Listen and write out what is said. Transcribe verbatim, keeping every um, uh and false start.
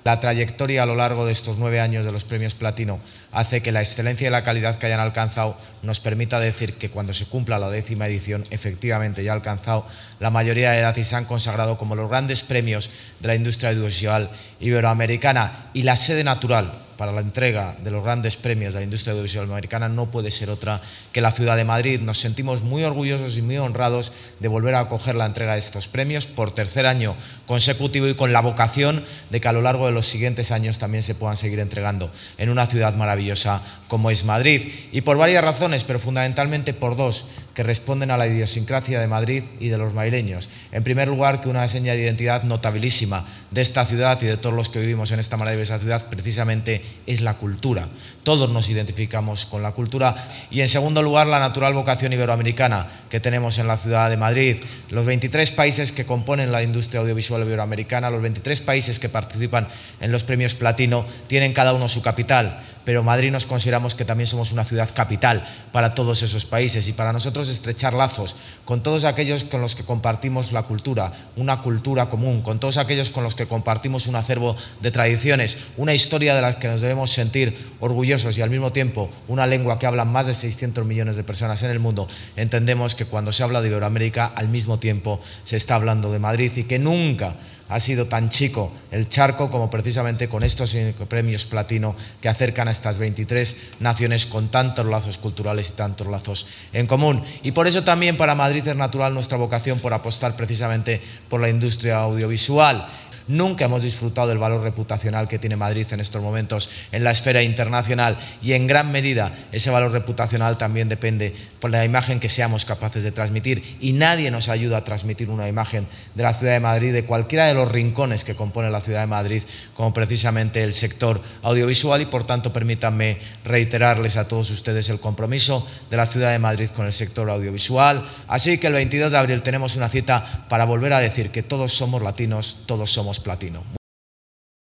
La trayectoria a lo largo de estos nueve años de los premios Platino hace que la excelencia y la calidad que hayan alcanzado nos permita decir que cuando se cumpla la décima edición, efectivamente ya ha alcanzado la mayoría de edad y se han consagrado como los grandes premios de la industria audiovisual iberoamericana. Y la sede natural para la entrega de los grandes premios de la industria audiovisual americana no puede ser otra que la ciudad de Madrid. Nos sentimos muy orgullosos y muy honrados de volver a acoger la entrega de estos premios por tercer año consecutivo y con la vocación de que a lo largo de los siguientes años también se puedan seguir entregando en una ciudad maravillosa como es Madrid. Y por varias razones, pero fundamentalmente por dos, que responden a la idiosincrasia de Madrid y de los madrileños. En primer lugar, que una seña de identidad notabilísima de esta ciudad y de todos los que vivimos en esta maravillosa ciudad precisamente es la cultura. Todos nos identificamos con la cultura. Y en segundo lugar, la natural vocación iberoamericana que tenemos en la ciudad de Madrid. Los veintitrés países que componen la industria audiovisual iberoamericana, los veintitrés países que participan en los premios Platino, tienen cada uno su capital, pero Madrid nos consideramos que también somos una ciudad capital para todos esos países y para nosotros estrechar lazos con todos aquellos con los que compartimos la cultura, una cultura común, con todos aquellos con los que compartimos un acervo de tradiciones, una historia de la que nos debemos sentir orgullosos y al mismo tiempo una lengua que hablan más de seiscientos millones de personas en el mundo. Entendemos que cuando se habla de Iberoamérica al mismo tiempo se está hablando de Madrid y que nunca ha sido tan chico el charco como precisamente con estos premios Platino que acercan a estas veintitrés naciones con tantos lazos culturales y tantos lazos en común. Y por eso también para Madrid es natural nuestra vocación por apostar precisamente por la industria audiovisual. Nunca hemos disfrutado del valor reputacional que tiene Madrid en estos momentos en la esfera internacional y en gran medida ese valor reputacional también depende por la imagen que seamos capaces de transmitir y nadie nos ayuda a transmitir una imagen de la ciudad de Madrid, de cualquiera de los rincones que compone la ciudad de Madrid, como precisamente el sector audiovisual y por tanto permítanme reiterarles a todos ustedes el compromiso de la ciudad de Madrid con el sector audiovisual. Así que el veintidós de abril tenemos una cita para volver a decir que todos somos latinos, todos somos Platino.